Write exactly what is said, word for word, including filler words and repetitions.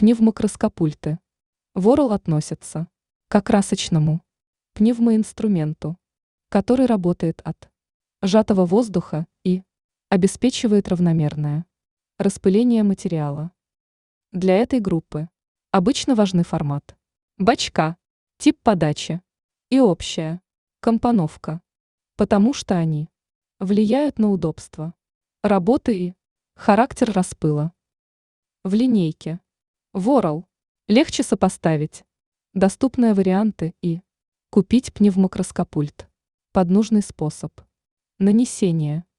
Пневмокроскопульты. Ворл относится к красочному пневмоинструменту, который работает от сжатого воздуха и обеспечивает равномерное распыление материала. Для этой группы обычно важны формат бачка, тип подачи и общая компоновка, потому что они влияют на удобство работы и характер распыла. В линейке Ворл легче сопоставить доступные варианты и купить пневмокроскопульт под нужный способ нанесения.